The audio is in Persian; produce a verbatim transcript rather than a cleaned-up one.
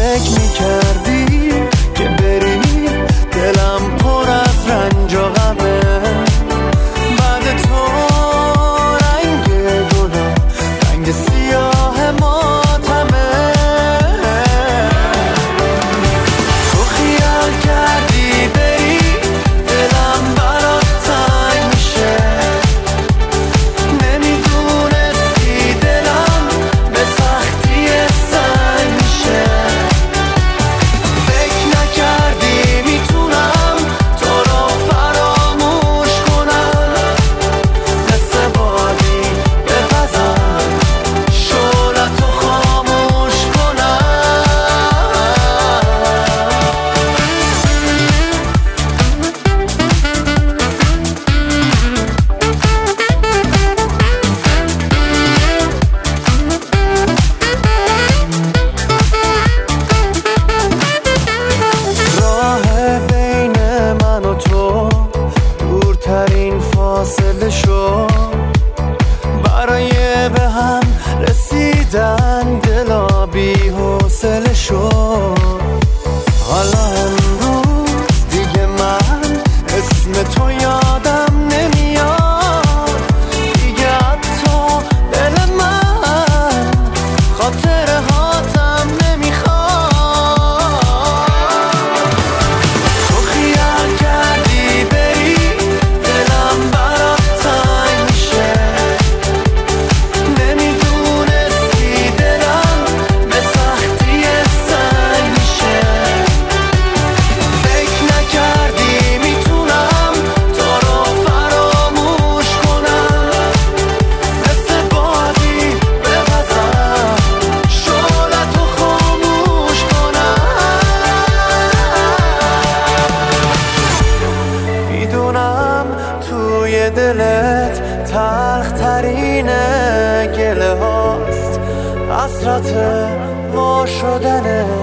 فکر میکردی که بری دلم پر از رنج و غمه، بعد تو رنگ گلا رنگ سیاه ماتمه. تو خیال کردی بری دلم برات تنگ میشه، نمیدونستی دلم به سختی سنگ میشه. فکر نکردی میتونم تو رو فراموش کنم، مثل بادی بپزم شعلتو خاموش کنم. راه بین من و تو دورترین فاصله شد، برای به هم رسیدن دلا بی حوصله شد. حالا امروز دیگه من اسم تو یادم نمیاد، دیگه حتی دل من خاطره هاتم نمیخواد. تو خیال کردی بری دلم برات تنگ میشه، نمیدونستی دلم به سختی سنگ میشه. فکر نکردی میتونم تو رو فراموش کنم، مثل بادی بپزم شعلتو خاموش کنم. میدونم توی دلت تلخ ترین گله هاست، حسرت وا شدنه.